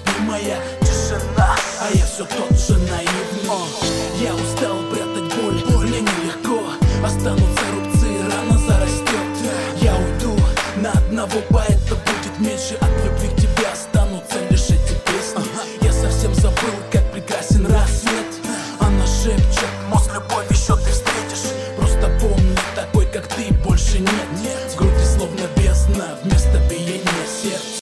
нестерпимая тишина, а я все тот же наивный. Я устал прятать боль, мне нелегко. Останутся рубцы, рана зарастет. Я уйду, на одного поэта будет меньше. От любви к тебе останутся лишь эти песни. Я совсем забыл, как прекрасен рассвет.